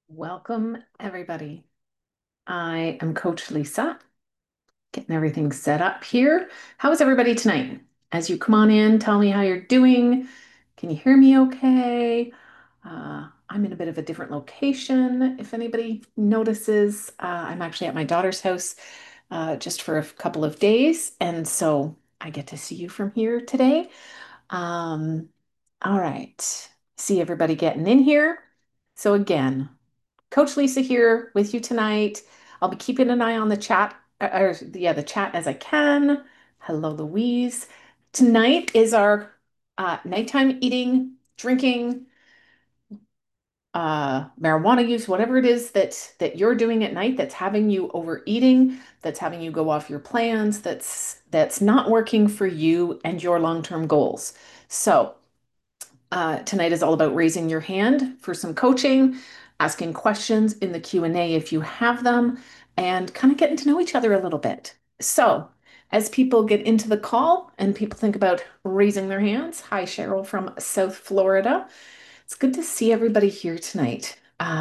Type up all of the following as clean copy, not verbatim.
Welcome, everybody. I am Coach Lisa, getting everything set up here. How is everybody tonight? As you come on in, tell me how you're doing. Can you hear me okay? I'm in a bit of a different location. If anybody notices, I'm actually at my daughter's house just for a couple of days. And so I get to see you from here today. Um, all right. See everybody getting in here. So again, Coach Lisa here with you tonight. I'll be keeping an eye on the chat, the chat as I can. Hello, Louise. Tonight is our nighttime eating, drinking, marijuana use, whatever it is that you're doing at night that's having you overeating, that's having you go off your plans, that's not working for you and your long-term goals. So tonight is all about raising your hand for some coaching, asking questions in the Q&A if you have them, and kind of getting to know each other a little bit. So, as people get into the call and people think about raising their hands, hi, Cheryl from South Florida. It's good to see everybody here tonight.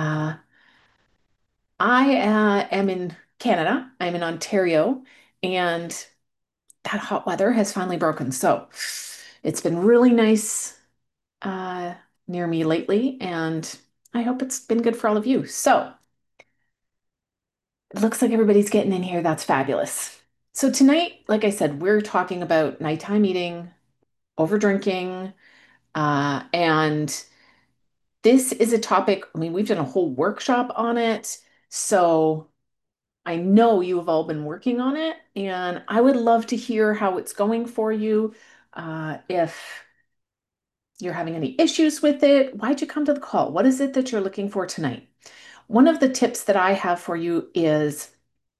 I am in Canada, I'm in Ontario, and that hot weather has finally broken. So, it's been really nice uh, near me lately, and I hope it's been good for all of you. So it looks like everybody's getting in here. That's fabulous. So tonight, like I said, we're talking about nighttime eating, over drinking, and this is a topic. I mean, we've done a whole workshop on it. So I know you have all been working on it, and I would love to hear how it's going for you. If you're having any issues with it, why'd you come to the call? What is it that you're looking for tonight? One of the tips that I have for you is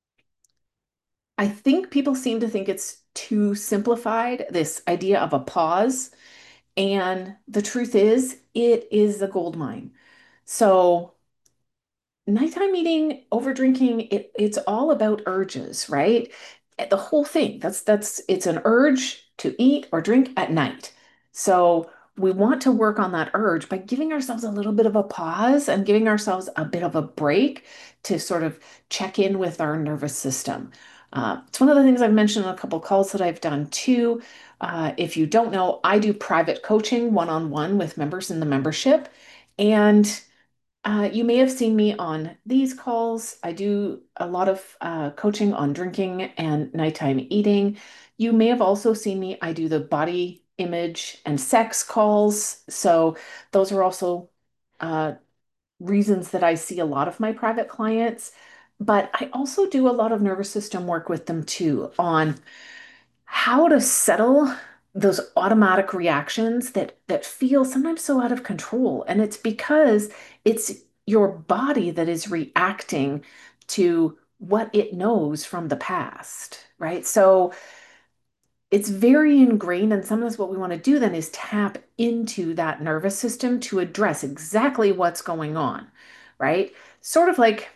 I think people seem to think it's too simplified, this idea of a pause. And the truth is, it is a gold mine. So, nighttime eating, over drinking, it's all about urges, right? The whole thing. That's it's an urge to eat or drink at night. So we want to work on that urge by giving ourselves a little bit of a pause and giving ourselves a bit of a break to sort of check in with our nervous system. It's one of the things I've mentioned in a couple calls that I've done too. If you don't know, I do private coaching one-on-one with members in the membership. And you may have seen me on these calls. I do a lot of coaching on drinking and nighttime eating. You may have also seen me. I do the body image and sex calls. So those are also uh, reasons that I see a lot of my private clients. But I also do a lot of nervous system work with them too on how to settle those automatic reactions that feel sometimes so out of control. And it's because it's your body that is reacting to what it knows from the past, right? So it's very ingrained, and sometimes what we want to do then is tap into that nervous system to address exactly what's going on, right? Sort of like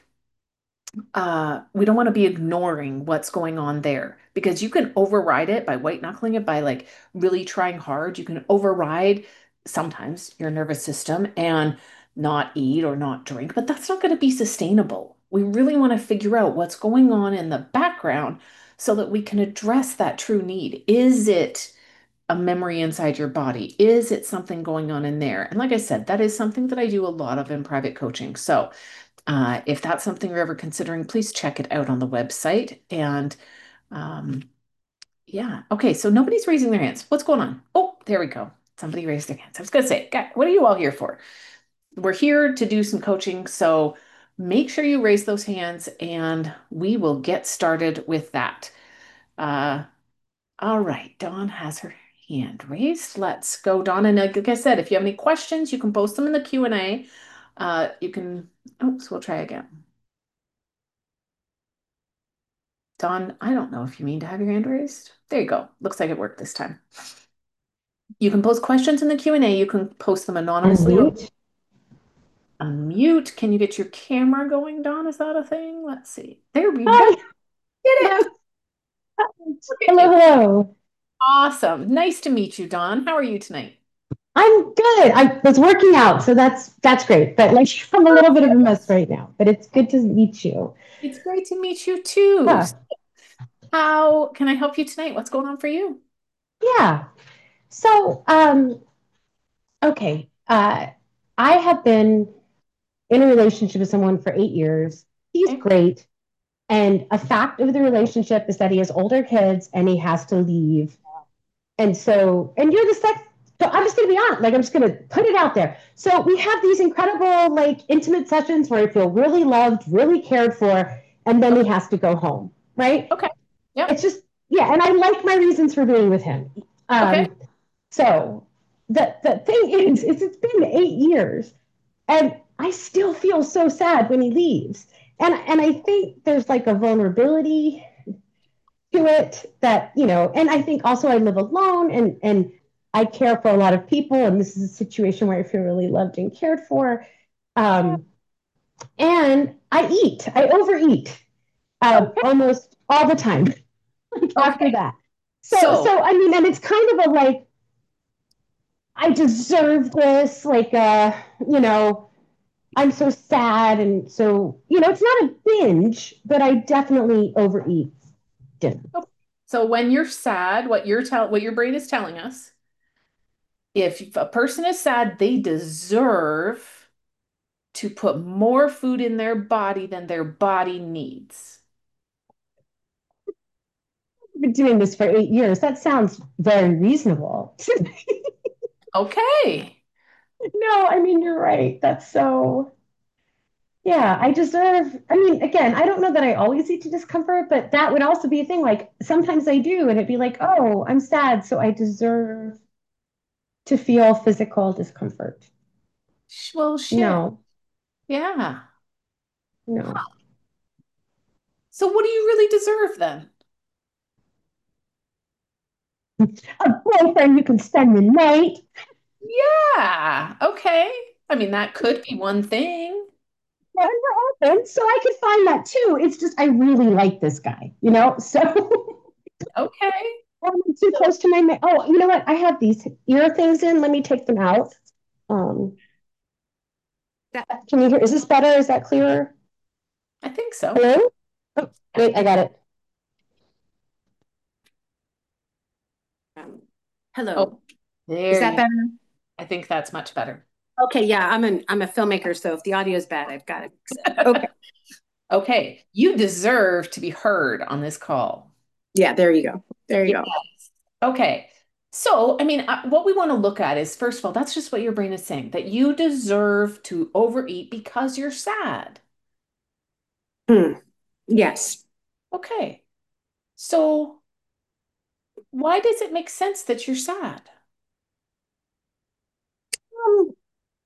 we don't want to be ignoring what's going on there because you can override it by white knuckling it by like really trying hard. You can override sometimes your nervous system and not eat or not drink, but that's not going to be sustainable. We really want to figure out what's going on in the background so that we can address that true need. Is it a memory inside your body? Is it something going on in there? And like I said, that is something that I do a lot of in private coaching. So, if that's something you're ever considering, please check it out on the website. And um, yeah, okay, so nobody's raising their hands. What's going on? Oh, there we go. Somebody raised their hands. I was going to say, God, what are you all here for? We're here to do some coaching. So make sure you raise those hands and we will get started with that. Uh, all right, Dawn has her hand raised. Let's go, Dawn. And like I said, if you have any questions, you can post them in the Q&A. You can, oops, we'll try again. Dawn, I don't know if you mean to have your hand raised. There you go. Looks like it worked this time. You can post questions in the Q&A. You can post them anonymously or Unmute. unmute. Can you get your camera going, Dawn? Is that a thing? Let's see. There we go. Hi. Did Yes. it. Look at Hello, you. hello. Awesome. Nice to meet you, Dawn. How are you tonight? I'm good. I was working out, so that's great. But like I'm a little bit of a mess right now. But it's good to meet you. It's great to meet you too. Yeah. How can I help you tonight? What's going on for you? Yeah. So, okay. I have been in a relationship with someone for 8 years. He's Okay. great. And a fact of the relationship is that he has older kids and he has to leave. And so, and you're the sex. So I'm just going to be honest. Like, I'm just going to put it out there. So we have these incredible, like, intimate sessions where I feel really loved, really cared for, and then he Okay. has to go home, right? Okay. Yep. It's just, yeah. And I like my reasons for being with him. Okay. Um, so the thing is it's been 8 years and I still feel so sad when he leaves. And I think there's like a vulnerability to it that, and I think also I live alone and I care for a lot of people. And this is a situation where I feel really loved and cared for. Yeah. Um, and I overeat Okay. almost all the time like after Okay. that. So, So I mean, and it's kind of a like, I deserve this, like, you know, I'm so sad. And so, it's not a binge, but I definitely overeat dinner. so when you're sad, what your brain is telling us, if a person is sad, they deserve to put more food in their body than their body needs. I've been doing this for 8 years. That sounds very reasonable. Okay. No, I mean, you're right. That's so, yeah, I deserve. I mean, again, I don't know that I always eat to discomfort, but that would also be a thing. Like sometimes I do, and it'd be like, oh, I'm sad, so I deserve to feel physical discomfort. Well, shit. No, Yeah. no. So what do you really deserve then? A boyfriend you can spend the night. Yeah. Okay. I mean, that could be one thing. Yeah, and we're open, so I could find that too. It's just I really like this guy, So Okay. I'm too So close to my. Oh, you know what? I have these ear things in. Let me take them out. Um, can you hear? Is this better? Is that clearer? I think so. Hello? Oh, wait, I got it. Um, Oh, Hello. Is there that you go. better? I think that's much better. Okay, yeah, I'm a filmmaker, so if the audio is bad, I've got to fix it. Okay. Okay. You deserve to be heard on this call. Yeah, there you go. There you Yeah. go. Okay. So, I mean, what we want to look at is, first of all, that's just what your brain is saying, that you deserve to overeat because you're sad. Hmm. Yes. Okay. So, why does it make sense that you're sad? Um,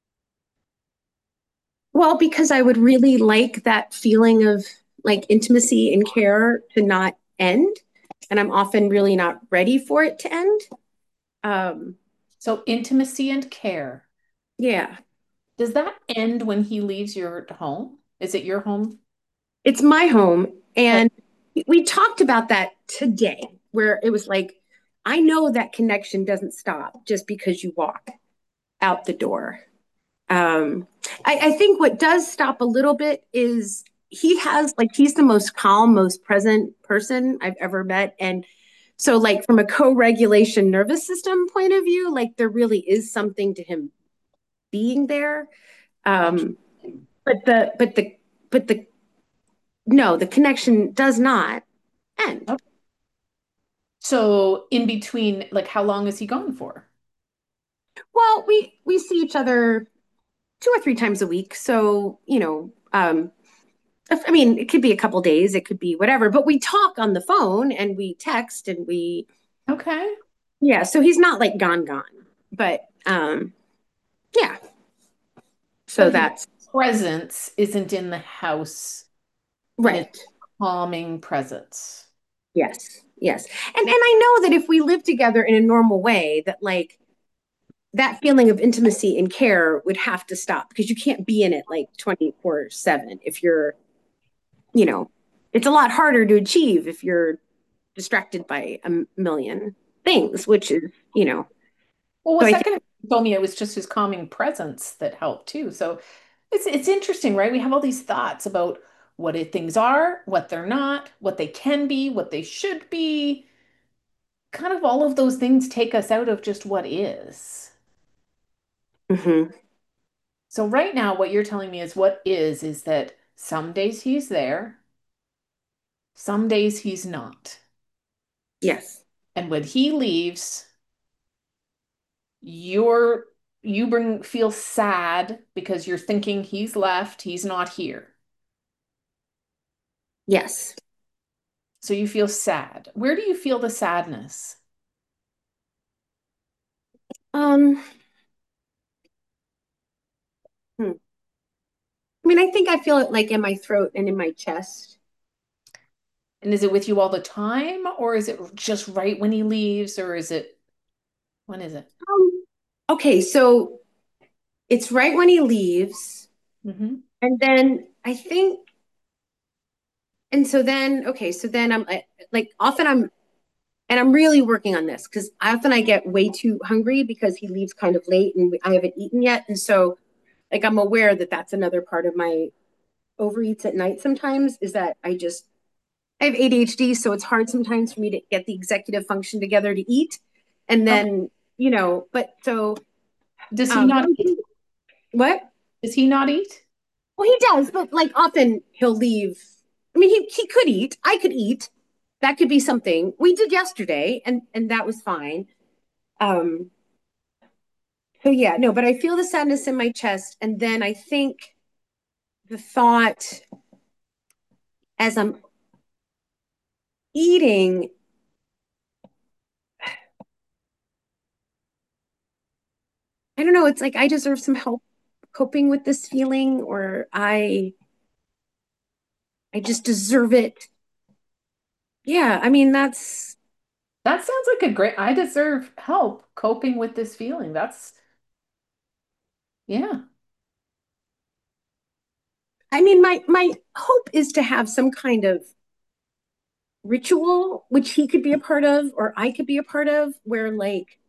well, because I would really like that feeling of like intimacy and care to not end, and I'm often really not ready for it to end. Um, So, intimacy and care. yeah, Does that end when he leaves your home? Is it your home? it's my home, Okay. and we talked about that today, where it was like, I know that connection doesn't stop just because you walk out the door. Um, I think what does stop a little bit is he's the most calm, most present person I've ever met. And so like from a co-regulation nervous system point of view, like there really is something to him being there. Um, Interesting. but the no, the connection does not end. Okay. So, in between, like, how long is he gone for? Well, we see each other 2 or 3 times a week. So, I mean, it could be a couple days, it could be whatever, but we talk on the phone and we text and Okay. yeah, so he's not like gone. But yeah, so But his that's presence isn't in the house and it's right. calming presence. Yes. Yes. And I know that if we live together in a normal way, that like that feeling of intimacy and care would have to stop because you can't be in it like 24/7 if you're, you know, it's a lot harder to achieve if you're distracted by a million things, which is, Well, so what's I that think going to You told me it was just his calming presence that helped too. So it's interesting, right? We have all these thoughts about things are, what they're not, what they can be, what they should be. Kind of all of those things take us out of just what is. Hmm. So right now, what you're telling me is what is that some days he's there, some days he's not. Yes. And when he leaves, you're feel sad because you're thinking he's left, he's not here. Yes. So you feel sad. Where do you feel the sadness? Um, hmm. I mean, I think I feel it like in my throat and in my chest. And is it with you all the time, or is it just right when he leaves, or is it when is it? Okay, so it's right when he leaves. Hmm. And then I think, and so then, okay, so then I'm like, often and I'm really working on this because often I get way too hungry because he leaves kind of late and I haven't eaten yet. And so, like, I'm aware that that's another part of my overeats at night sometimes is that I have ADHD, so it's hard sometimes for me to get the executive function together to eat. And Okay. then, but so, Does he not eat? what? Does he not eat? Well, he does, but like often he'll leave. I mean, he could eat. I could eat. That could be something we did yesterday, and that was fine. Um, so yeah, no, but I feel the sadness in my chest, and then I think the thought as I'm eating, I don't know. It's like I deserve some help coping with this feeling, or I just deserve it. Yeah, I mean that's. That sounds like a great, I deserve help coping with this feeling. Yeah. I mean, my hope is to have some kind of ritual, which he could be a part of, or I could be a part of, where like,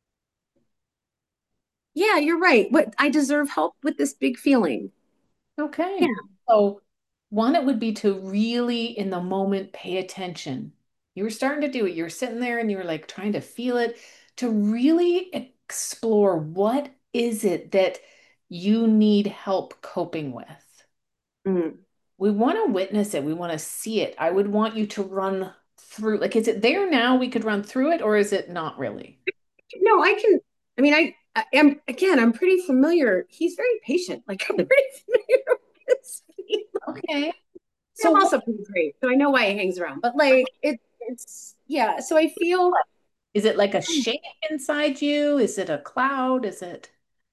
yeah, you're right. What I deserve help with this big feeling. Yeah. Okay. So one, it would be to really in the moment pay attention. You were starting to do it. You were sitting there and you were like trying to feel it, to really explore what is it that you need help coping with. Mm. We want to witness it. We want to see it. I would want you to run through, like, is it there now? We could run through it, or is it not really? No, I can. I mean, I am again. I'm pretty familiar. He's very patient. Like I'm pretty familiar with his feelings. Okay. So I'm what also pretty great, so I know why he hangs around. But like it's yeah. So I feel is it like a shape inside you? Is it a cloud? Is it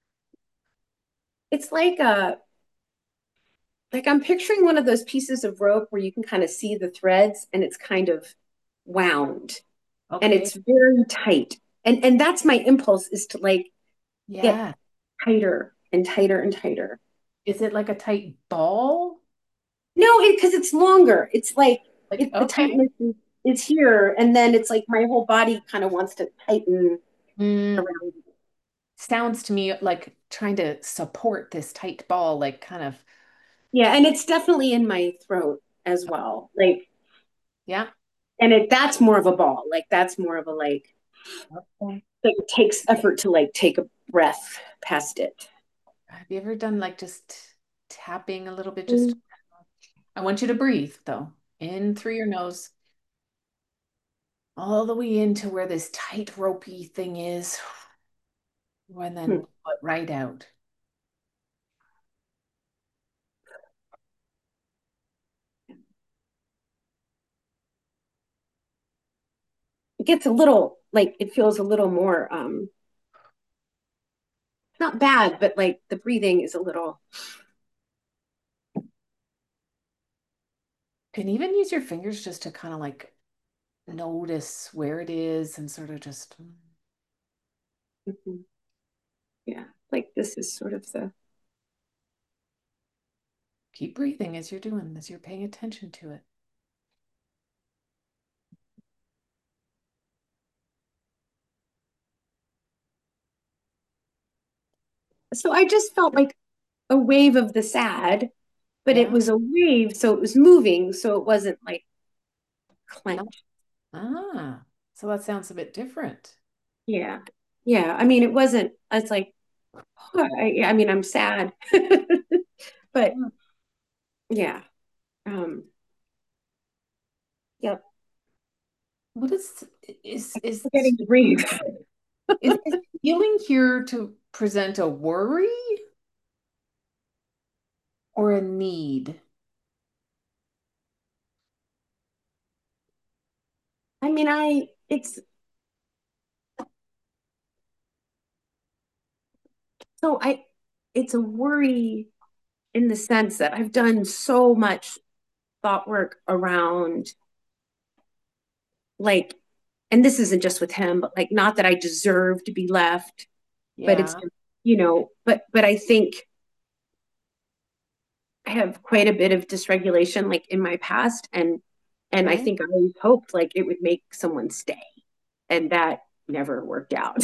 it's like I'm picturing one of those pieces of rope where you can kind of see the threads, and it's kind of wound, and okay? it's very tight. And that's my impulse is to like get Yeah. tighter and tighter and tighter. Is it like a tight ball? No, because it's longer. It's like Like, the okay. tightness is here, and then it's like my whole body kind of wants to tighten Mm, around. sounds to me like trying to support this tight ball, like kind of, Yeah, and it's definitely in my throat as well. yeah. And that's more of a ball. Like that's more of a Okay. like it takes effort to like take a breath past it. Have you ever done like just tapping a little bit? Just, I want you to breathe though, in through your nose, all the way into where this tight ropey thing is, and then Hmm. put right out. It gets a little like it feels a little more not bad, but like the breathing is a little. Can even use your fingers just to kind of like notice where it is and sort of just Mhm. Yeah, like this is sort of the. keep breathing as you're doing, as you're paying attention to it. So I just felt like a wave of the sad, but it Yeah. was a wave, so it was moving, so it wasn't like No. clenched. Ah, so that sounds a bit different. Yeah. Yeah. I mean, it wasn't, it's like, I mean, I'm sad, but Hmm. yeah. Um, yep. What is Getting to breathe. is healing here to present a worry or a need? I mean, so I, it's a worry in the sense that I've done so much thought work around like, and this isn't just with him, but like, not that I deserve to be left, but it's, Yeah. but I think I have quite a bit of dysregulation like in my past, and I Okay. think I always hoped like it would make someone stay, and that never worked out.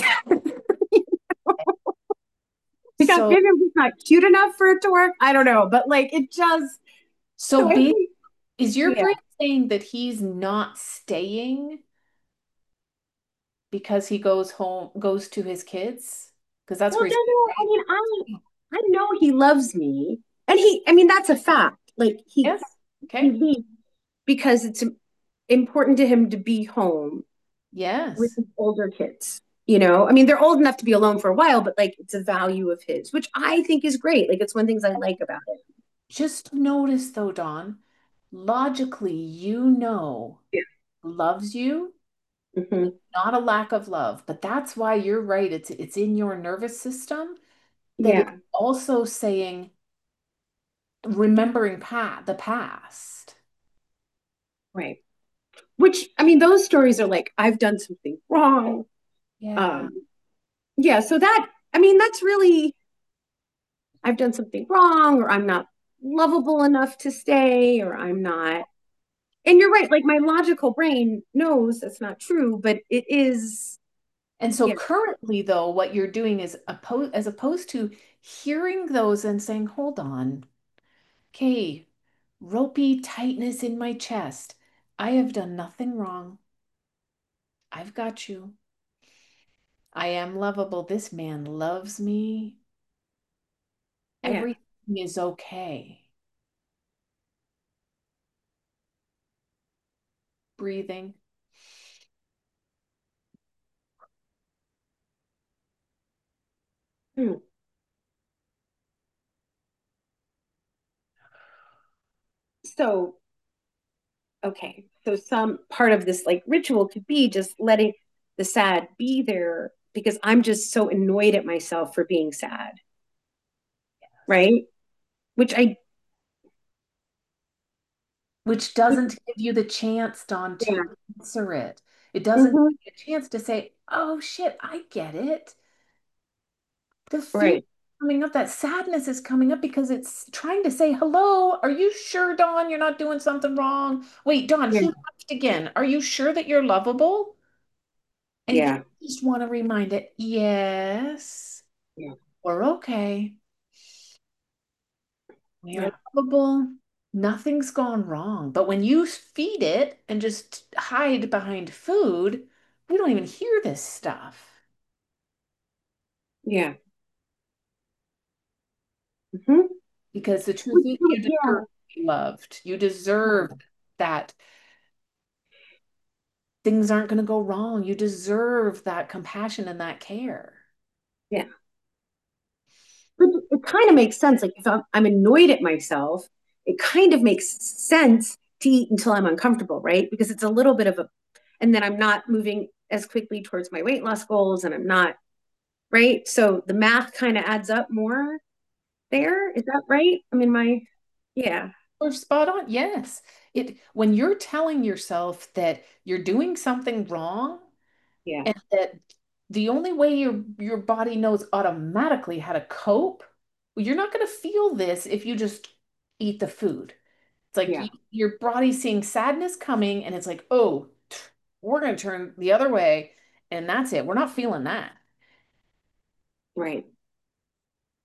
Because So maybe I'm just not cute enough for it to work. I don't know, but like it just. so So I be think, is your yeah. brain saying that he's not staying because he goes to his kids? Because that's Well, where he's no, no. I mean, I know he loves me, and I mean, that's a fact. Like yes. he Okay. leaves because it's important to him to be home with Yes. his older kids. I mean, they're old enough to be alone for a while, but like it's a value of his, which I think is great. Like it's one of the things I like about it. Just notice though, Dawn, logically, Yeah. loves you, Hmm. not a lack of love. But that's why you're right. It's in your nervous system that it's Yeah. also saying, remembering the past. Right. Which I mean, those stories are like I've done something wrong. Yeah. Um, yeah. So that I mean, that's really I've done something wrong, or I'm not lovable enough to stay, or I'm not. And you're right. Like my logical brain knows that's not true, but it is. And so Yeah. currently, though, what you're doing is as opposed to hearing those and saying, hold on, okay, ropey tightness in my chest. I have done nothing wrong. I've got you. I am lovable. This man loves me. Yeah. Everything is okay. Breathing. Hmm. So okay. So some part of this like ritual could be just letting the sad be there because I'm just so annoyed at myself for being sad, right? Which I Which doesn't give you the chance, Dawn, to yeah. answer it. It doesn't Hmm. give you a chance to say, oh shit, I get it. The fear Right. coming up, that sadness is coming up because it's trying to say, hello, are you sure, Dawn, you're not doing something wrong? Wait, Dawn, Yeah. he left again. Are you sure that you're lovable? And you Yeah. just want to remind it, yes, Yeah. we're okay. We are Yeah. lovable. Nothing's gone wrong. But when you feed it and just hide behind food, we don't even hear this stuff Yeah. Hmm. because the truth is you deserve Yeah. to be loved. You deserve that things aren't going to go wrong. You deserve that compassion and that care. Yeah. But it kind of makes sense. Like if I'm annoyed at myself, it kind of makes sense to eat until I'm uncomfortable, right? Because it's a little bit of a, and then I'm not moving as quickly towards my weight loss goals, and I'm not right. So the math kind of adds up more there. Is that right? I mean, yeah, Or spot on. Yes. It when you're telling yourself that you're doing something wrong, yeah, and that the only way your body knows automatically how to cope, well, you're not going to feel this if you just eat the food. It's like yeah, your body's seeing sadness coming, and it's like, oh, we're going to turn the other way, and that's it. We're not feeling that. right.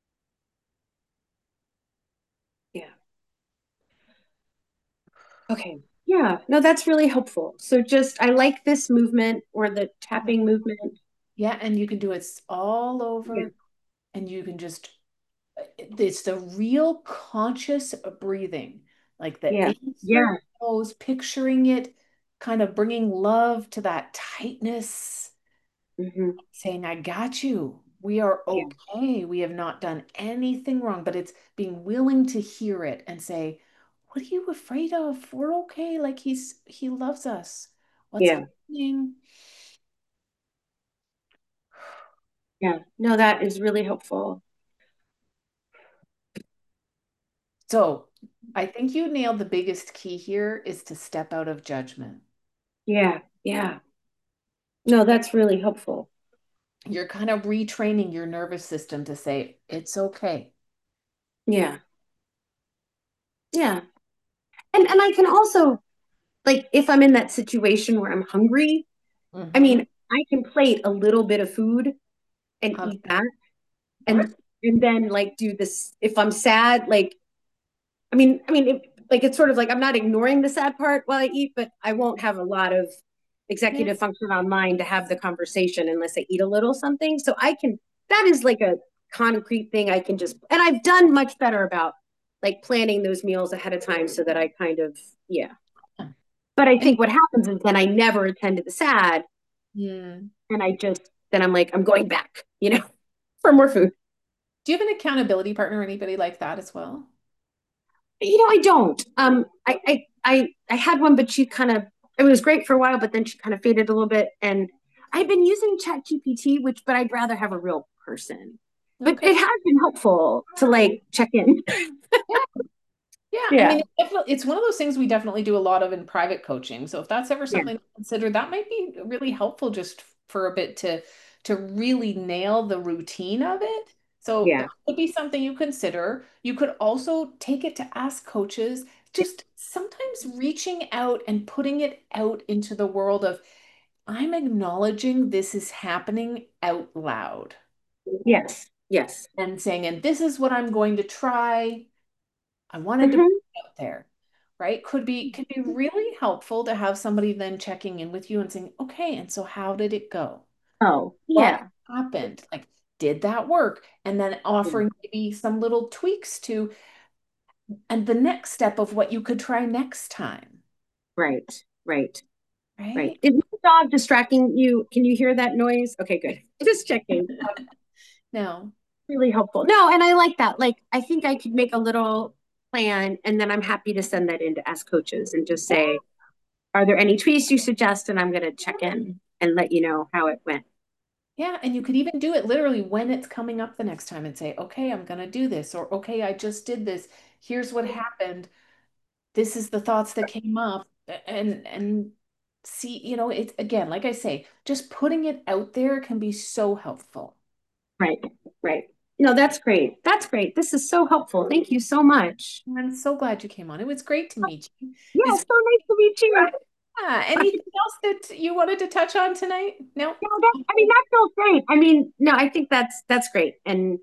Okay. Yeah. No, that's really helpful. So just, I like this movement or the tapping movement. Yeah, and you can do it all Yeah. over, and you can just, it's the real conscious breathing, like the Yeah. in through Yeah. the nose, picturing it, kind of bringing love to that tightness, Hmm. saying, I got you. We are Yeah. okay. We have not done anything wrong, but it's being willing to hear it and say, what are you afraid of? We're okay. Like he loves us. What's Yeah. happening? Yeah. No, that is really helpful. So I think you nailed the biggest key here is to step out of judgment. Yeah. Yeah. No, that's really helpful. You're kind of retraining your nervous system to say, it's okay. Yeah. Yeah. And I can also like if I'm in that situation where I'm hungry, I Mm-hmm. mean, I can plate a little bit of food and eat that Okay. and then like do this if I'm sad, like like it's sort of like I'm not ignoring the sad part while I eat, but I won't have a lot of Yeah. executive function on mind to have the conversation unless I eat a little something. So I can, that is like a concrete thing I can just, and I've done much better about like planning those meals ahead of time so that I kind of, yeah. But I And think what happens is then I never attend to the sad mm, and I just, then I'm like, I'm going back, for more food. do you have an accountability partner or anybody like that as well? I don't. I had one, but she kind of it was great for a while, but then she kind of faded a little bit. And I've been using Chat GPT, but I'd rather have a real person. But Okay. it has been helpful to like check in. Yeah, I Yeah, mean, it's one of those things we definitely do a lot of in private coaching. So if that's ever yeah, something to consider, that might be really helpful just for a bit to really nail the routine of it. So yeah, that could be something you consider. You could also take it to ask coaches, just sometimes reaching out and putting it out into the world of, I'm acknowledging this is happening out loud yes, yes. and saying, and this is what I'm going to try. I wanted to put Hmm. it out there, right? Could be really helpful to have somebody then checking in with you and saying, okay, and so how did it go? Oh, What yeah, happened? Like, did that work? And then yeah. offering maybe some little tweaks to, and the next step of what you could try next time, Right, right, right. right? Is the dog distracting you? Can you hear that noise? Okay, good. Just checking. No. Really helpful. No, and I like that. Like, I think I could make a little plan and then I'm happy to send that in to ask coaches and just say, are there any tweaks you suggest? And I'm going to check in and let you know how it went. Yeah, and you could even do it literally when it's coming up the next time and say, okay, I'm going to do this, or okay, I just did this. Here's what happened. This is the thoughts that came up, and see, it's again, like I say, just putting it out there can be so helpful. Right, right. No, that's great. That's great. This is so helpful. Thank you so much. And I'm so glad you came on. It was great to meet you. Yeah, Is so nice to meet you. anything else that you wanted to touch on tonight? No? No, that feels great. I mean, no, I think that's great.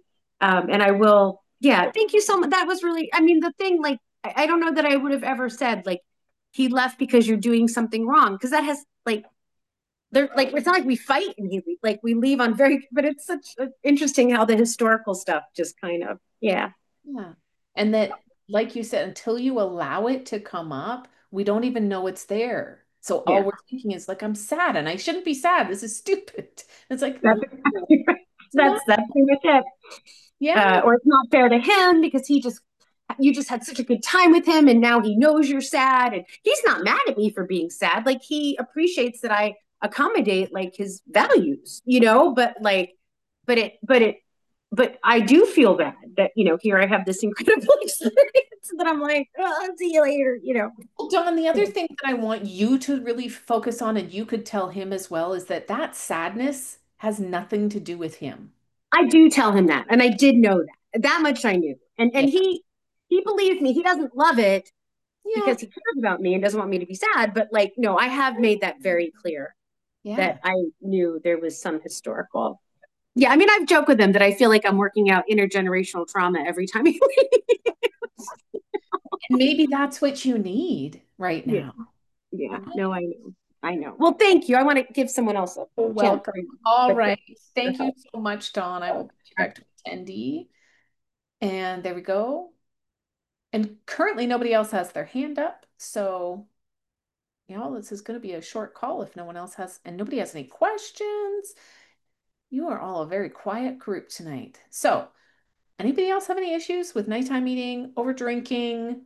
And I will, yeah, thank you so much. That was really, I mean, the thing, like, I don't know that I would have ever said, like, he left because you're doing something wrong. Because that has like they're like it's not like we fight and he like we leave on very but it's such interesting how the historical stuff just kind of yeah. Yeah. And that, like you said, until you allow it to come up, we don't even know it's there. So all Yeah, we're thinking is like, I'm sad and I shouldn't be sad. This is stupid. It's like, that's no, exactly right. it's not. That's pretty much it. Yeah. Or it's not fair to him because you just had such a good time with him and now he knows you're sad and he's not mad at me for being sad, like he appreciates that I accommodate like his values, but like but but I do feel bad that here I have this incredible experience that I'm like, oh, I'll see you later. Well, Dawn, the other thing that I want you to really focus on, and you could tell him as well, is that that sadness has nothing to do with him. I do tell him that, and I did know that much I knew, and Yeah. he believes me. He doesn't love it Yeah. because he cares about me and doesn't want me to be sad, but like no, I have made that very clear Yeah. that I knew there was some historical. Yeah, I mean, I've joked with him that I feel like I'm working out intergenerational trauma every time he leaves. And maybe that's what you need. right Yeah. now. Yeah. No, I know. I know. Well, thank you. I want to give someone else a You're chance. welcome. All But right. your Thank you help. so much, Dawn. I will put you back to attendee. And there we go. And currently nobody else has their hand up. So, this is going to be a short call if no one else has, and nobody has any questions. You are all a very quiet group tonight. So, anybody else have any issues with nighttime eating, over drinking?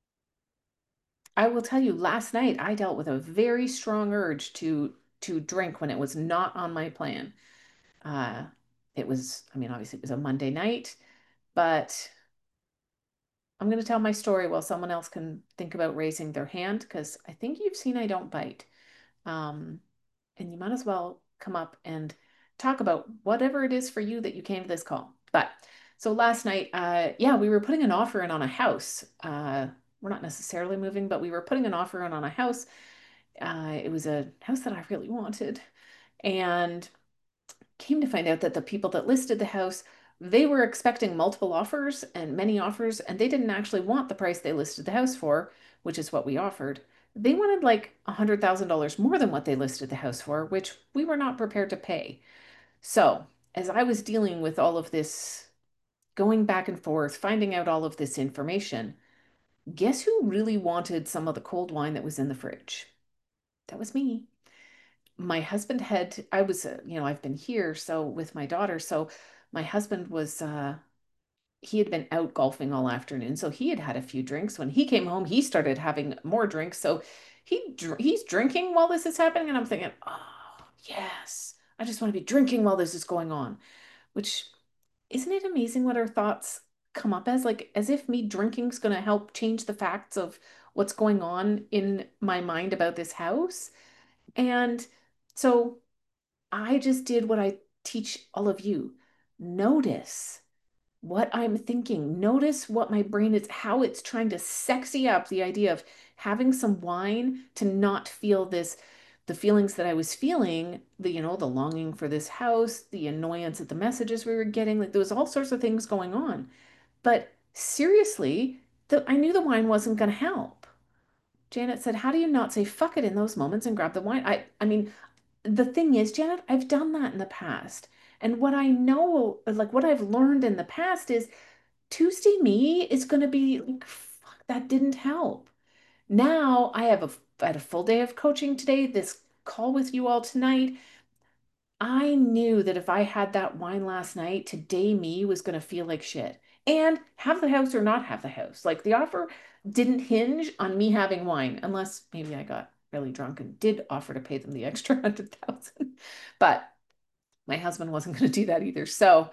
I will tell you, last night I dealt with a very strong urge to drink when it was not on my plan. Uh, it was, I mean, obviously it was a Monday night, but I'm going to tell my story while someone else can think about raising their hand because I think you've seen I don't bite. Um, and you might as well come up and talk about whatever it is for you that you came to this call. But so last night, yeah, we were putting an offer in on a house. We're not necessarily moving, but we were putting an offer in on a house. It was a house that I really wanted. And came to find out that the people that listed the house, they were expecting multiple offers and many offers, and they didn't actually want the price they listed the house for, which is what we offered. They wanted like $100,000 more than what they listed the house for, which we were not prepared to pay. So, as I was dealing with all of this, going back and forth, finding out all of this information, guess who really wanted some of the cold wine that was in the fridge? That was me. My husband had, I was, I've been here, so with my daughter, so my husband was, he had been out golfing all afternoon, so he had had a few drinks. When he came home, he started having more drinks. So he's drinking while this is happening, and I'm thinking, oh, yes, I just want to be drinking while this is going on, which isn't it amazing what our thoughts come up as? Like, as if me drinking's going to help change the facts of what's going on in my mind about this house. And so I just did what I teach all of you. Notice what I'm thinking. Notice what my brain is, how it's trying to sexy up the idea of having some wine to not feel this, the feelings that I was feeling, the longing for this house, the annoyance at the messages we were getting. Like there was all sorts of things going on. But seriously, I knew the wine wasn't going to help. Janet said, "How do you not say fuck it in those moments and grab the wine?" I mean, the thing is, Janet, I've done that in the past. And what I know, like what I've learned in the past is Tuesday me is going to be like, fuck, that didn't help. Now I had a full day of coaching today, this call with you all tonight. I knew that if I had that wine last night, today me was going to feel like shit. And have the house or not have the house. Like the offer didn't hinge on me having wine, unless maybe I got really drunk and did offer to pay them the extra 100,000. But my husband wasn't going to do that either. So,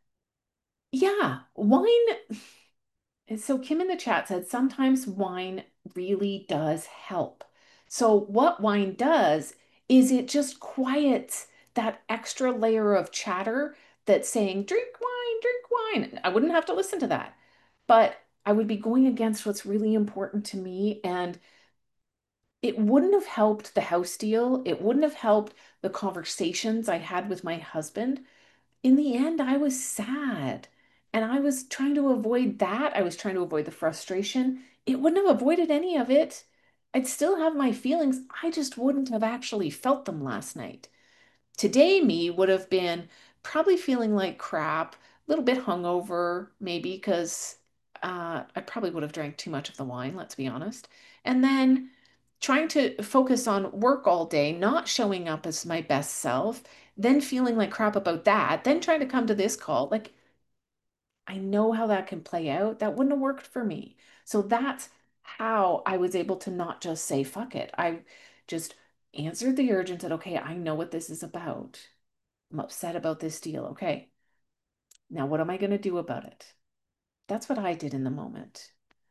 yeah, wine. So, Kim in the chat said sometimes wine really does help. So, what wine does is it just quiets that extra layer of chatter that's saying, drink wine, drink wine. I wouldn't have to listen to that, but I would be going against what's really important to me. And it wouldn't have helped the house deal. It wouldn't have helped the conversations I had with my husband. In the end, I was sad. And I was trying to avoid that. I was trying to avoid the frustration. It wouldn't have avoided any of it. I'd still have my feelings. I just wouldn't have actually felt them last night. Today, me would have been probably feeling like crap, a little bit hungover, maybe because I probably would have drank too much of the wine, let's be honest. And then trying to focus on work all day, not showing up as my best self, then feeling like crap about that, then trying to come to this call. Like, I know how that can play out. That wouldn't have worked for me. So that's how I was able to not just say, fuck it. I just answered the urge and said, okay, I know what this is about. I'm upset about this deal. Okay. Now, what am I going to do about it? That's what I did in the moment.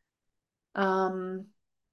Um,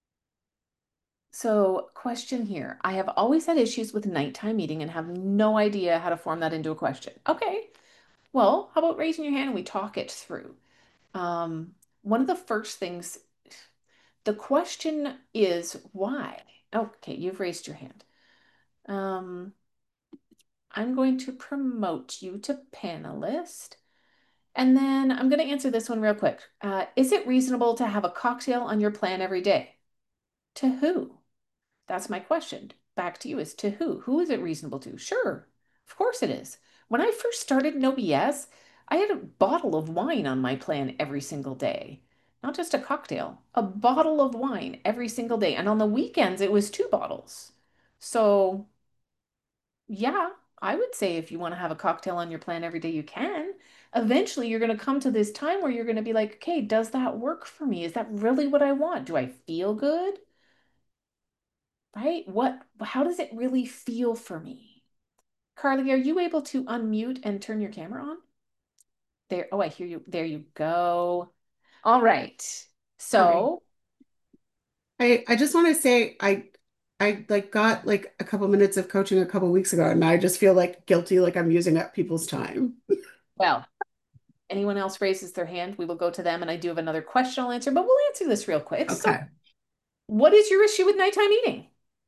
So, question here. I have always had issues with nighttime eating and have no idea how to form that into a question. Okay. Well, how about raising your hand and we talk it through? One of the first things, the question is why? Okay, you've raised your hand. Um, I'm going to promote you to panelist. And then I'm going to answer this one real quick. Is it reasonable to have a cocktail on your plan every day? To who? That's my question. Back to you is to who? Who is it reasonable to? Sure, of course it is. When I first started No BS, I had a bottle of wine on my plan every single day. Not just a cocktail, a bottle of wine every single day. And on the weekends, it was two bottles. So, yeah, I would say if you want to have a cocktail on your plan every day, you can. Eventually, you're going to come to this time where you're going to be like, okay, does that work for me? Is that really what I want? Do I feel good? Right? How does it really feel for me? Carly, are you able to unmute and turn your camera on? There, oh, I hear you. There you go. All right. Okay. So, I just want to say I like got like a couple minutes of coaching a couple weeks ago and I just feel like guilty like I'm using up people's time. well, anyone else raises their hand, we will go to them. And I do have another question I'll answer, but we'll answer this real quick. So, Okay. what is your issue with nighttime eating?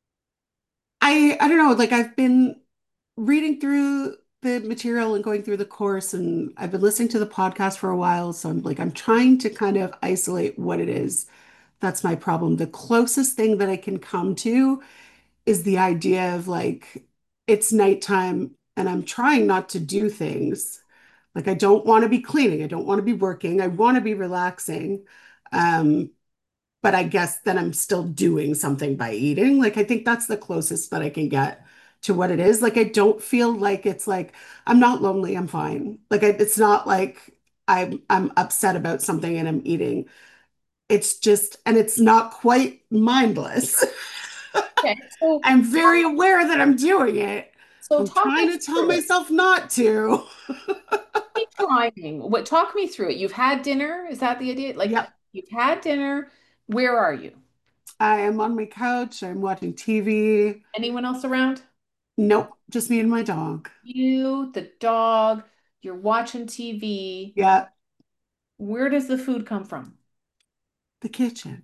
I don't know, like I've been reading through the material and going through the course and I've been listening to the podcast for a while, so I'm trying to kind of isolate what it is. That's my problem. The closest thing that I can come to is the idea of like it's nighttime and I'm trying not to do things. Like I don't want to be cleaning, I don't want to be working, I want to be relaxing. Um, but I guess then I'm still doing something by eating. Like I think that's the closest that I can get to what it is. Like I don't feel like it's like I'm not lonely, I'm fine. Like it's not like I'm upset about something and I'm eating. It's just, and it's not quite mindless. Okay, so I'm very aware that I'm doing it. I'm talk trying me to tell through it. myself not to. Keep trying. What talk me through it. You've had dinner. Is that the idea? Like Yep. you've had dinner. Where are you? I am on my couch. I'm watching TV. Anyone else around? Nope, just me and my dog. You, the dog, you're watching TV. Yeah, Where does the food come from? the kitchen.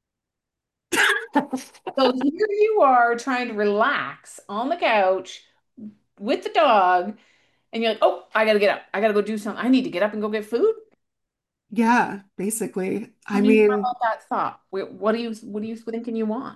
So here you are trying to relax on the couch with the dog, and you're like, oh, I gotta get up. I gotta go do something. I need to get up and go get food. Yeah, basically. Tell I me more mean, about that thought. What are you thinking you want?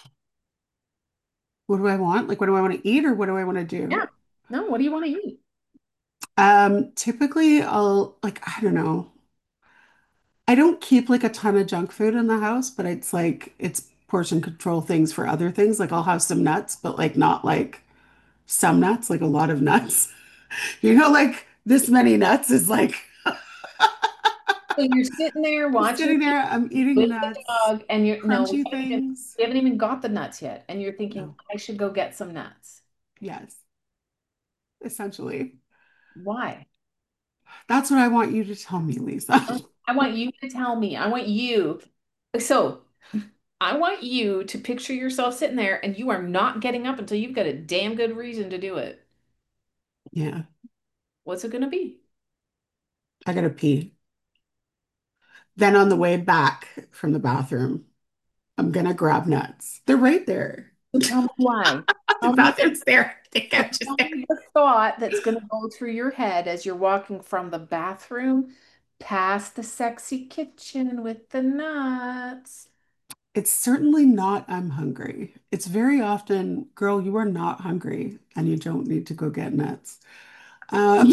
what do I want? Like, what do I want to eat or what do I want to Yeah. do? No, what do you want to eat? Typically I'll like, I don't know. I don't keep like a ton of junk food in the house, but it's like it's portion control things for other things. Like I'll have some nuts, but like not like some nuts, like a lot of nuts. Like this many nuts is like So you're sitting there just watching sitting TV there. I'm eating with the nuts, dog, and you're no, crunchy things. we haven't even got the nuts yet, and you're thinking No, I should go get some nuts. yes, essentially. Why? That's what I want you to tell me, Lisa. I want you to tell me. I want you. So I want you to picture yourself sitting there and you are not getting up until you've got a damn good reason to do it. Yeah, What's it going to be? I gotta pee. Then on the way back from the bathroom, I'm gonna grab nuts. They're right there. So tell me why. The Tell me, bathroom's there. The so couch is tell there. me the thought that's going to go through your head as you're walking from the bathroom past the sexy kitchen with the nuts. It's certainly not I'm hungry. It's very often, girl, you are not hungry and you don't need to go get nuts. Um,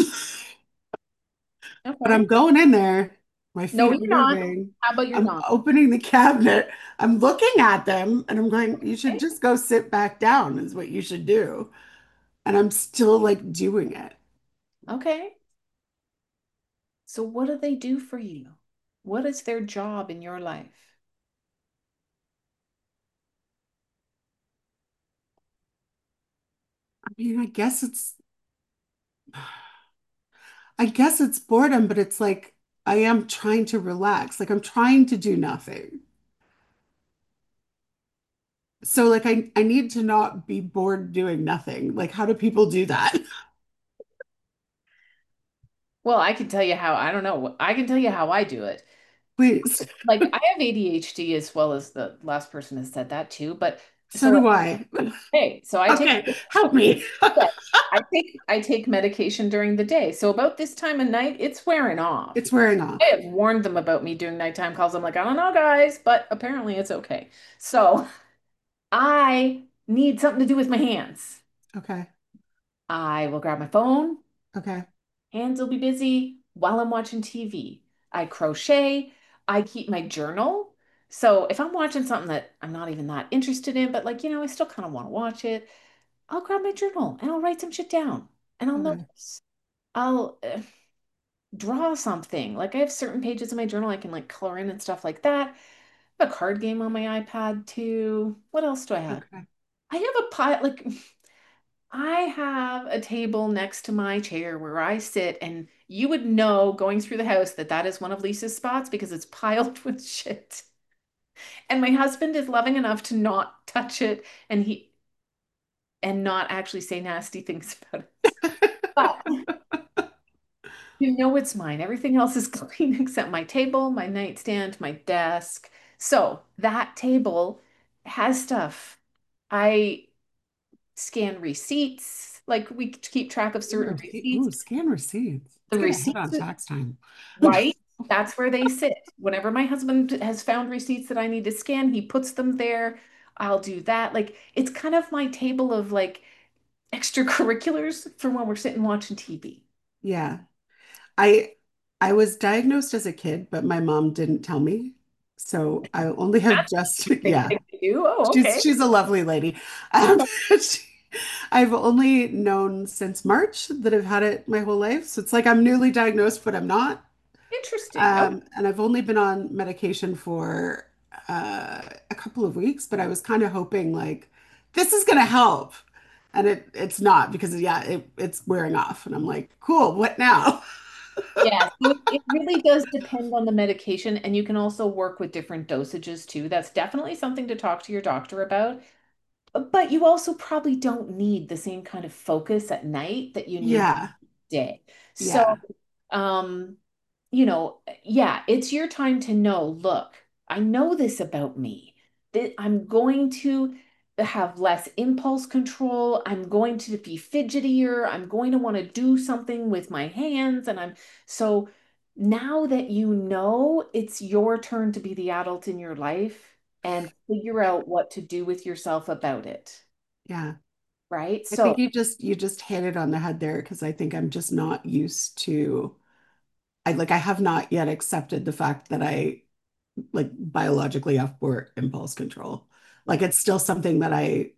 but Okay. I'm going in there. My No, feet are you're not. moving. How about you're I'm not? opening the cabinet. I'm looking at them and I'm going, you should Okay. just go sit back down, is what you should do. And I'm still like doing it. Okay. So what do they do for you? What is their job in your life? I mean, I guess it's boredom, but it's like I am trying to relax. Like I'm trying to do nothing. So like I need to not be bored doing nothing. Like how do people do that? Well, I can tell you how, I don't know. I can tell you how I do it. Please. Like I have ADHD as well as the last person has said that too, but So So do I. hey, so I take Okay, help me. I take medication during the day. So about this time of night, it's wearing off. It's wearing I off. have warned them about me doing nighttime calls. I'm like, I don't know, guys, but apparently it's okay. So I need something to do with my hands. Okay. I will grab my phone, Okay. hands will be busy while I'm watching TV. I crochet, I keep my journal. So if I'm watching something that I'm not even that interested in, but like, I still kind of want to watch it, I'll grab my journal and I'll write some shit down and I'll Okay. notice. I'll draw something. Like I have certain pages in my journal I can like color in and stuff like that. I have a card game on my iPad too. What else do I have? Okay. I have a pile, like I have a table next to my chair where I sit, and you would know going through the house that that is one of Lisa's spots because it's piled with shit. And my husband is loving enough to not touch it and not actually say nasty things about it. But you know it's mine. Everything else is clean except my table, my nightstand, my desk. So that table has stuff. I scan receipts, like we keep track of certain receipts. Ooh, scan receipts. Let's The get ahead on receipts, tax time. right? That's where they sit. Whenever my husband has found receipts that I need to scan, he puts them there. I'll do that. Like it's kind of my table of like extracurriculars for when we're sitting watching TV. Yeah. I I was diagnosed as a kid, but my mom didn't tell me. So I only have That's just a great yeah. thing to do. Oh, She's okay. she's a lovely lady. She- I've only known since March that I've had it my whole life. So it's like I'm newly diagnosed, but I'm not. Interesting. Okay. And I've only been on medication for a couple of weeks, but I was kind of hoping like this is gonna help. And it's not because yeah, it's wearing off. And I'm like, cool, what now? Yeah, so it really does depend on the medication, and you can also work with different dosages too. That's definitely something to talk to your doctor about. But you also probably don't need the same kind of focus at night that you need Yeah, day. So, yeah, um, yeah, it's your time to know, look, I know this about me, that I'm going to have less impulse control. I'm going to be fidgetier. I'm going to want to do something with my hands. And so now that you know it's your turn to be the adult in your life and figure out what to do with yourself about it, yeah. right? I think So, you just hit it on the head there because I think I'm just not used to I have not yet accepted the fact that I like biologically have poor impulse control. Like it's still something that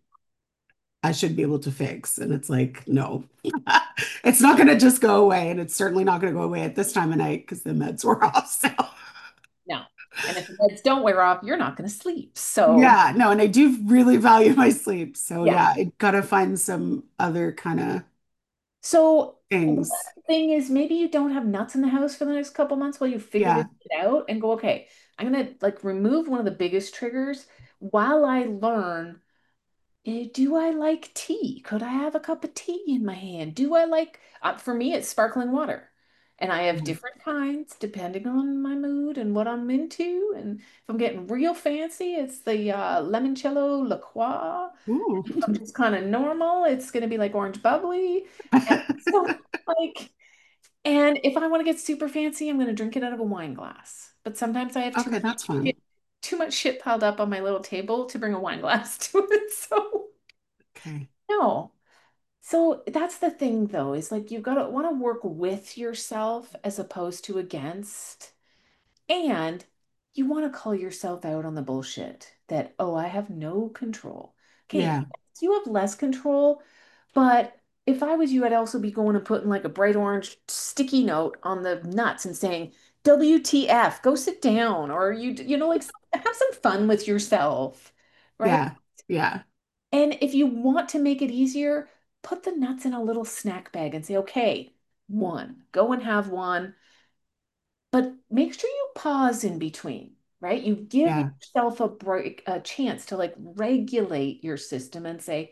I should be able to fix. And it's like, no, it's not going to just go away. And it's certainly not going to go away at this time of night because the meds were off. So, no. And if the meds don't wear off, you're not going to sleep. So, yeah, no, and I do really value my sleep. So, yeah. yeah, I got to find some other kind of So, the things. thing is, maybe you don't have nuts in the house for the next couple months while you figure this Yeah. shit out and go, okay, I'm going to like remove one of the biggest triggers while I learn. Do I like tea? Could I have a cup of tea in my hand? Do I like, for me, it's sparkling water. And I have Yeah. different kinds depending on my mood and what I'm into. And if I'm getting real fancy, it's the limoncello La Croix. Ooh. If I'm just kind of normal, it's going to be like orange bubbly. And so, like, and if I want to get super fancy, I'm going to drink it out of a wine glass. But sometimes I have Okay, that's fun. too much shit piled up on my little table to bring a wine glass to it. So, Okay. no. So that's the thing though, is like you've got to want to work with yourself as opposed to against. And you want to call yourself out on the bullshit that, oh, I have no control. Okay, Yeah. yes, you have less control, but if I was you, I'd also be going and putting like a bright orange sticky note on the nuts and saying, WTF, go sit down, or like have some fun with yourself, right? Yeah. Yeah. And if you want to make it easier, put the nuts in a little snack bag and say, okay, one, go and have one, but make sure you pause in between, right? You give Yeah. yourself a break, a chance to like regulate your system and say,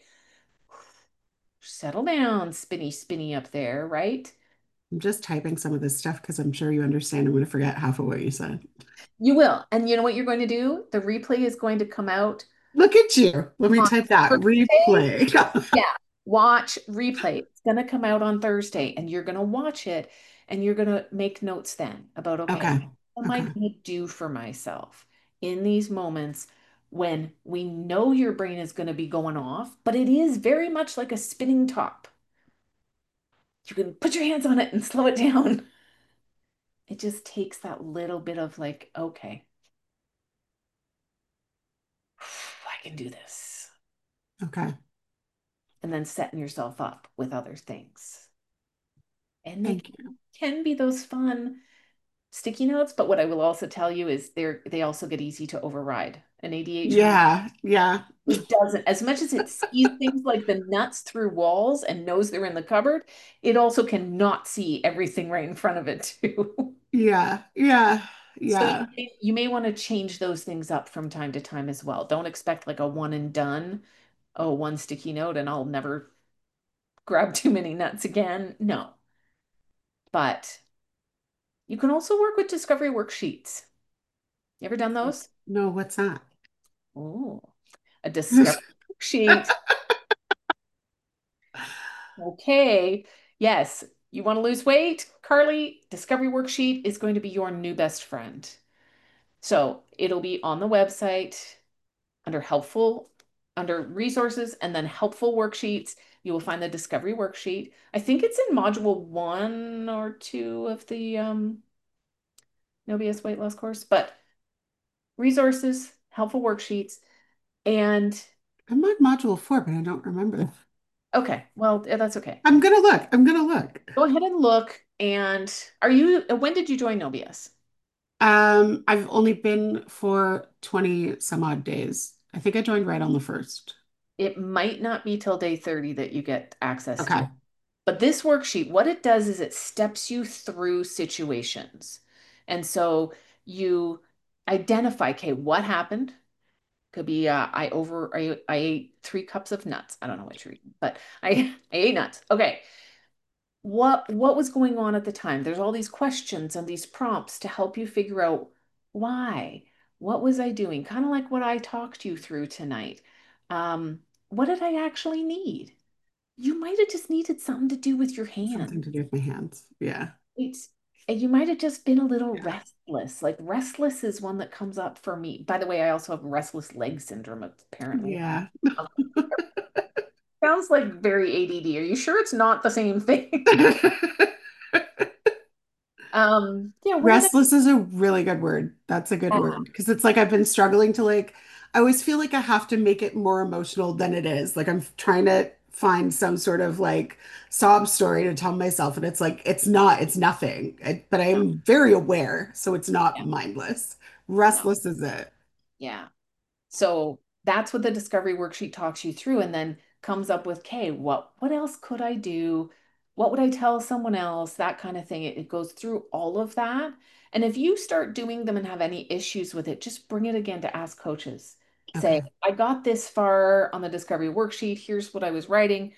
settle down, spinny, spinny up there, right? I'm just typing some of this stuff because I'm sure you understand. I'm going to forget half of what you said. You will. And you know what you're going to do? The replay is going to come out. Look at you. Let me on type that. Thursday. Replay. Yeah, watch replay. It's gonna come out on Thursday, and you're gonna watch it, and you're gonna make notes then about, okay, Okay. what am I Okay. gonna do for myself in these moments when we know your brain is gonna be going off, but it is very much like a spinning top. You can put your hands on it and slow it down. It just takes that little bit of like, okay, I can do this. Okay. And then setting yourself up with other things. And they Thank you. can be those fun sticky notes, but what I will also tell you is they also get easy to override. An ADHD, Yeah. Yeah. it doesn't, as much as it sees things like the nuts through walls and knows they're in the cupboard, it also cannot see everything right in front of it too. Yeah. Yeah. So Yeah. you may want to change those things up from time to time as well. Don't expect like a one and done, oh, one sticky note and I'll never grab too many nuts again. No. But you can also work with discovery worksheets. You ever done those? No, what's that? Oh, a discovery worksheet. Okay. Yes. You want to lose weight? Carly, discovery worksheet is going to be your new best friend. So it'll be on the website under helpful, under resources, and then helpful worksheets. You will find the discovery worksheet. I think it's in module 1 or 2 of the No BS weight loss course, but resources, helpful worksheets, and I'm on module 4, but I don't remember. okay, well, that's okay. I'm gonna look. I'm gonna look. Go ahead and look. And when did you join No BS? I've only been for 20 some odd days. I think I joined right on the first. It might not be till day 30 that you get access to Okay. it. But this worksheet, what it does is it steps you through situations. And so you identify, okay, what happened? Could be I ate 3 cups of nuts. I don't know what you're eating, but I ate nuts. Okay. What was going on at the time? There's all these questions and these prompts to help you figure out why. What was I doing? Kind of like what I talked you through tonight. What did I actually need? You might have just needed something to do with your Something hand. to do with my hands. Yeah. It's, and you might have just been a little Yeah. restless. Like restless is one that comes up for me. By the way, I also have restless leg syndrome, apparently. Yeah. Um, Sounds like very ADD. Are you sure it's not the same thing? Yeah, what did Restless is a really good word. That's a good I? word because it's like I've been struggling to like, I always feel like I have to make it more emotional than it is. Like I'm trying to find some sort of like sob story to tell myself, and it's like, it's not, it's nothing. But I No, am very aware, so it's not yeah, mindless. no, Restless is it. yeah. So that's what the discovery worksheet talks you through and then comes up with, okay, what else could I do? What would I tell someone else? That kind of thing. It goes through all of that. And if you start doing them and have any issues with it, just bring it again to Ask Coaches. Say, Okay. I got this far on the discovery worksheet. Here's what I was writing.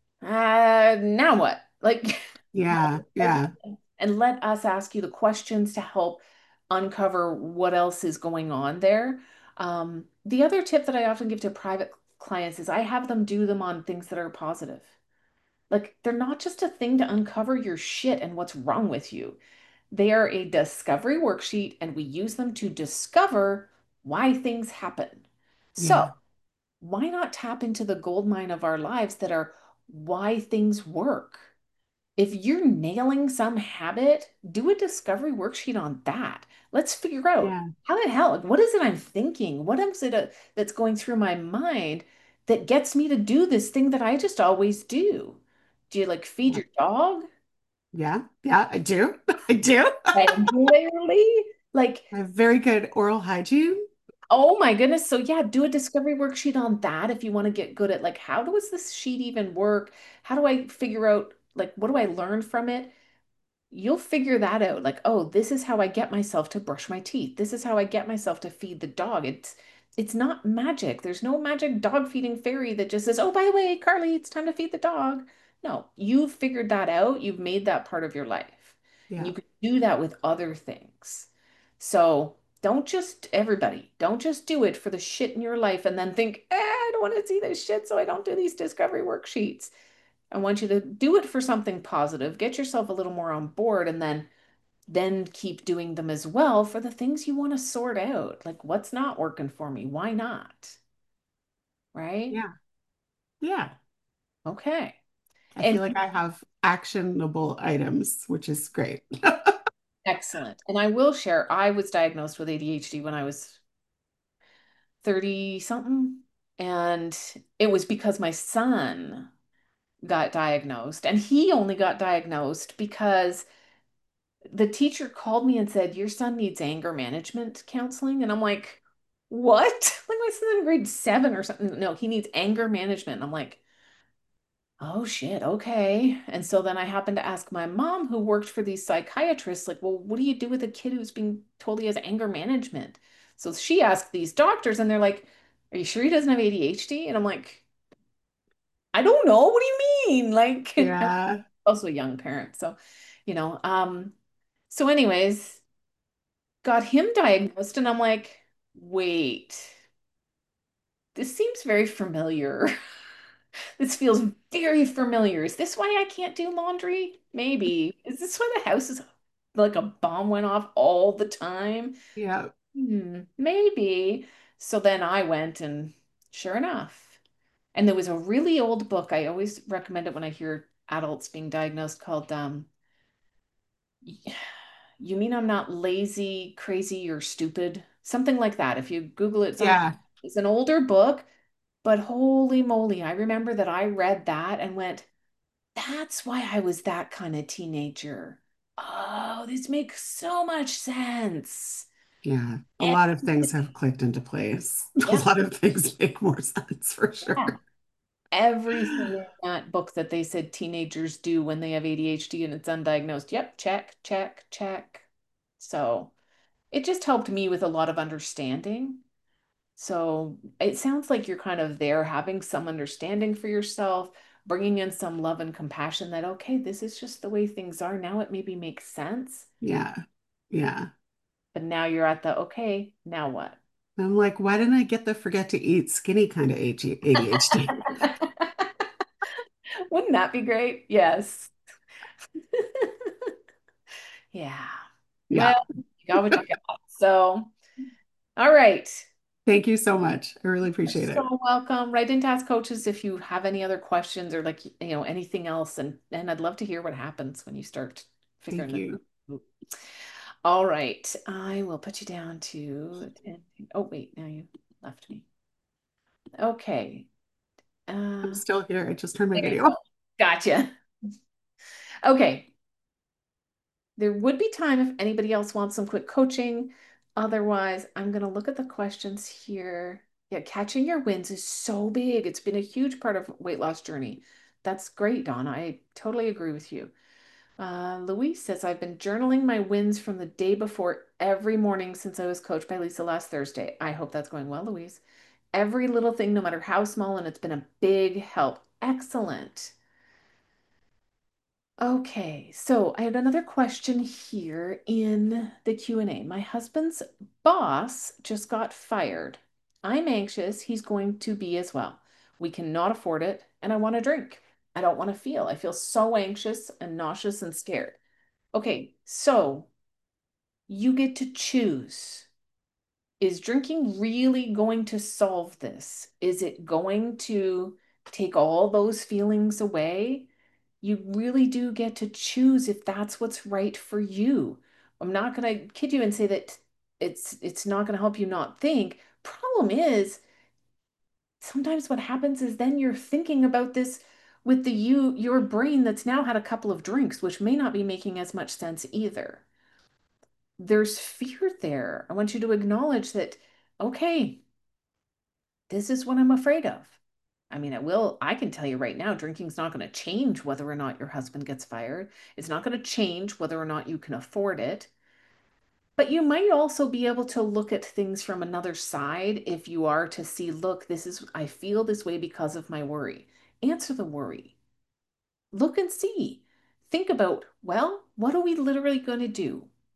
Now what? Like, Yeah. Yeah. and let us ask you the questions to help uncover what else is going on there. The other tip that I often give to private clients is I have them do them on things that are positive. Like they're not just a thing to uncover your shit and what's wrong with you. They are a discovery worksheet, and we use them to discover why things happen. So, Yeah. why not tap into the gold mine of our lives that are why things work? If you're nailing some habit, do a discovery worksheet on that. Let's figure out Yeah. how the hell, what is it I'm thinking? What is it that's going through my mind that gets me to do this thing that I just always do? Do you like feed Yeah. your dog Yeah. Yeah. I do. I do. regularly? Like, I have very good oral hygiene. oh my goodness. So yeah, do a discovery worksheet on that if you want to get good at like how does this sheet even work? How do I figure out like what do I learn from it? You'll figure that out. Like, oh, this is how I get myself to brush my teeth. This is how I get myself to feed the dog. It's not magic. There's no magic dog feeding fairy that just says, "Oh, by the way, Carly, it's time to feed the dog." No, you've figured that out. You've made that part of your life. And Yeah. you can do that with other things. So Don't just, everybody, don't just do it for the shit in your life and then think, I don't want to see this shit, so I don't do these discovery worksheets. I want you to do it for something positive, get yourself a little more on board, and then keep doing them as well for the things you want to sort out. Like what's not working for me? Why not? Right? Yeah. Yeah. Okay. I And feel like I have actionable items, which is great. excellent. And I will share, I was diagnosed with ADHD when I was 30 something. And it was because my son got diagnosed. And he only got diagnosed because the teacher called me and said, your son needs anger management counseling. And I'm like, what? Like my son's in grade 7 or something. No, he needs anger management. And I'm like, oh shit, okay. And so then I happened to ask my mom, who worked for these psychiatrists, like, well, what do you do with a kid who's being told he has anger management? So she asked these doctors, and they're like, are you sure he doesn't have ADHD? And I'm like, I don't know. What do you mean? Like, I'm Yeah. also a young parent. So, you know, so anyways, got him diagnosed, and I'm like, wait, this seems very familiar. This feels very familiar. Is this why I can't do laundry? Maybe. Is this why the house is like a bomb went off all the time? Yeah. Maybe. So then I went and sure enough. And there was a really old book. I always recommend it when I hear adults being diagnosed called You Mean I'm Not Lazy, Crazy, or Stupid? Something like that. If you Google it, Yeah. it's an older book, but holy moly, I remember that I read that and went, that's why I was that kind of teenager. Oh, this makes so much sense. Yeah. A Yeah. lot of things have clicked into place. A Yeah. lot of things make more sense for sure. Yeah. Everything in that book that they said teenagers do when they have ADHD and it's undiagnosed. Yep, check, check, check. So it just helped me with a lot of understanding. So it sounds like you're kind of there having some understanding for yourself, bringing in some love and compassion that, okay, this is just the way things are. Now it maybe makes sense. Yeah. Yeah. But now you're at the, okay, now what? I'm like, why didn't I get the forget to eat skinny kind of ADHD? Wouldn't that be great? Yes. Yeah. Well, Yeah. you got what you got. So, all right. Thank you so much. I really You're appreciate it. so welcome. Write into Ask Coaches if you have any other questions or like, anything else. And I'd love to hear what happens when you start figuring Thank this you. out. All right. I will put you down to 10. Oh, wait, now you left me. Okay. I'm Uh, still here. I just turned my there you video go. off. Gotcha. Okay. There would be time if anybody else wants some quick coaching. Otherwise, I'm going to look at the questions here. Yeah, catching your wins is so big. It's been a huge part of weight loss journey. That's great, Donna. I totally agree with you. Louise says, I've been journaling my wins from the day before every morning since I was coached by Lisa last Thursday. I hope that's going well, Louise. Every little thing, no matter how small, and it's been a big help. Excellent. Okay, so I had another question here in the Q&A. My husband's boss just got fired. I'm anxious he's going to be as well. We cannot afford it, and I want to drink. I don't want to feel. I feel so anxious and nauseous and scared. Okay, so you get to choose. Is drinking really going to solve this? Is it going to take all those feelings away? You really do get to choose if that's what's right for you. I'm not going to kid you and say that it's not going to help you not think. Problem is, sometimes what happens is then you're thinking about this with your brain that's now had a couple of drinks, which may not be making as much sense either. There's fear there. I want you to acknowledge that, okay, this is what I'm afraid of. I mean, I can tell you right now, drinking's not going to change whether or not your husband gets fired. It's not going to change whether or not you can afford it. But you might also be able to look at things from another side if you are to see, look, I feel this way because of my worry. Answer the worry. Look and see. Think about, well, what are we literally going to do?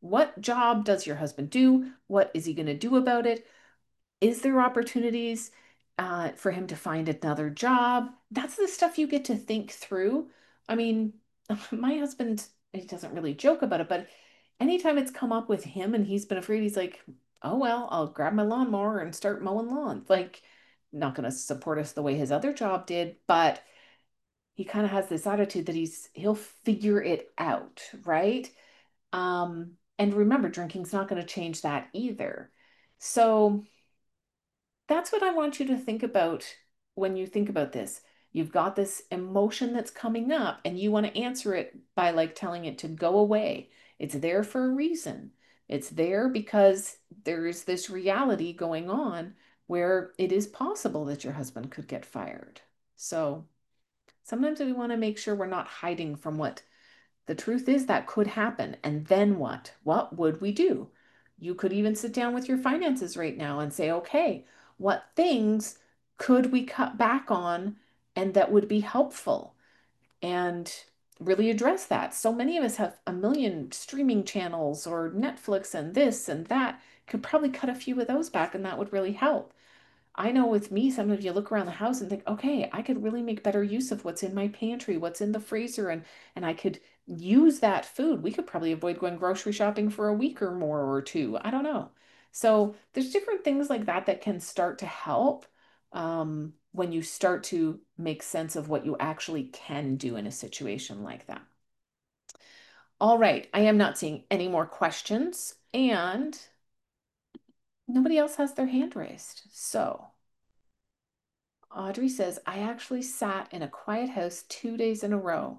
What job does your husband do? What is he going to do about it? Is there opportunities for him to find another job? That's the stuff you get to think through. I mean, my husband, he doesn't really joke about it, but anytime it's come up with him and he's been afraid, he's like, oh, well, I'll grab my lawnmower and start mowing lawns. Like, not going to support us the way his other job did, but he kind of has this attitude that he'll figure it out, right? And remember, drinking's not going to change that either. So that's what I want you to think about when you think about this. You've got this emotion that's coming up, and you want to answer it by like telling it to go away. It's there for a reason. It's there because there's this reality going on where it is possible that your husband could get fired. So sometimes we want to make sure we're not hiding from what the truth is that could happen. And then what? What would we do? You could even sit down with your finances right now and say, okay, what things could we cut back on and that would be helpful? And really address that. So many of us have a million streaming channels or Netflix and this and that. Could probably cut a few of those back and that would really help. I know with me, sometimes you look around the house and think, okay, I could really make better use of what's in my pantry, what's in the freezer, and I could use that food. We could probably avoid going grocery shopping for a week or more or two. I don't know. So there's different things like that that can start to help when you start to make sense of what you actually can do in a situation like that. All right, I am not seeing any more questions, and nobody else has their hand raised. So. Audrey says, I actually sat in a quiet house 2 days in a row.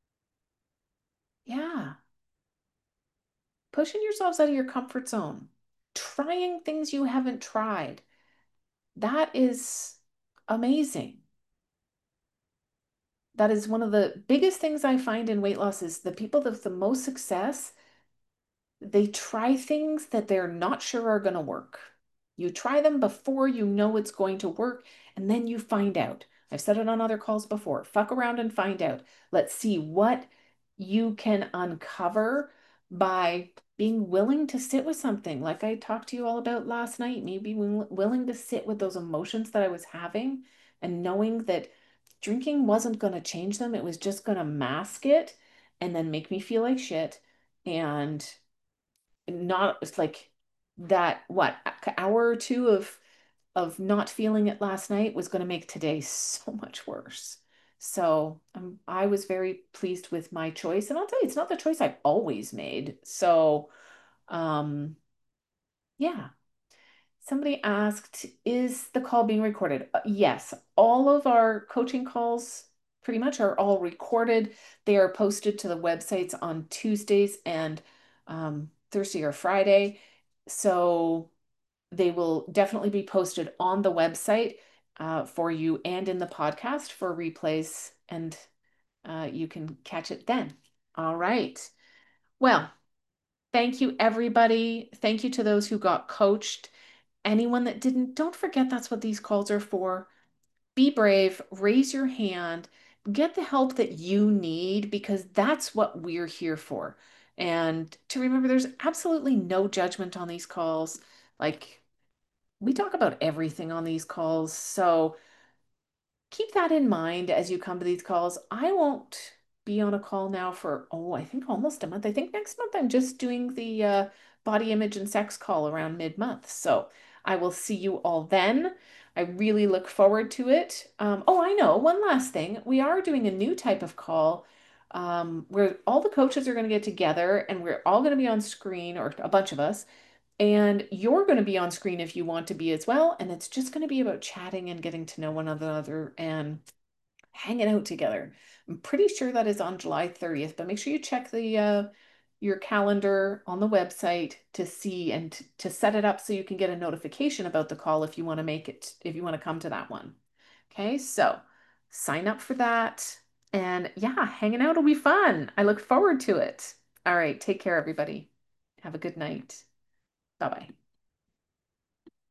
Yeah, pushing yourselves out of your comfort zone, trying things you haven't tried. That is amazing. That is one of the biggest things I find in weight loss is the people that have the most success, they try things that they're not sure are going to work. You try them before you know it's going to work, and then you find out. I've said it on other calls before. Fuck around and find out. Let's see what you can uncover by being willing to sit with something like I talked to you all about last night. Maybe willing to sit with those emotions that I was having and knowing that drinking wasn't going to change them. It was just going to mask it and then make me feel like shit. And not it's like that what hour or two of not feeling it last night was going to make today so much worse. So I was very pleased with my choice, and I'll tell you, it's not the choice I've always made. So um, yeah. Somebody asked, is the call being recorded? Yes, all of our coaching calls pretty much are all recorded. They are posted to the websites on Tuesdays and Thursday or Friday. So they will definitely be posted on the website for you and in the podcast for replays, and you can catch it then. All right. Well, thank you, everybody. Thank you to those who got coached. Anyone that didn't, don't forget that's what these calls are for. Be brave, raise your hand, get the help that you need because that's what we're here for. And to remember, there's absolutely no judgment on these calls. Like, we talk about everything on these calls. So, keep that in mind as you come to these calls. I won't be on a call now for, oh, I think almost a month. I think next month I'm just doing the body image and sex call around mid-month. So I will see you all then. I really look forward to it. Oh, I know. One last thing. We are doing a new type of call where all the coaches are going to get together and we're all going to be on screen, or a bunch of us, and you're going to be on screen if you want to be as well. And it's just going to be about chatting and getting to know one another and hanging out together. I'm pretty sure that is on July 30th, but make sure you check the your calendar on the website to see and to set it up so you can get a notification about the call if you want to make it, if you want to come to that one. Okay, so sign up for that. And yeah, hanging out will be fun. I look forward to it. All right, take care, everybody. Have a good night. Bye bye.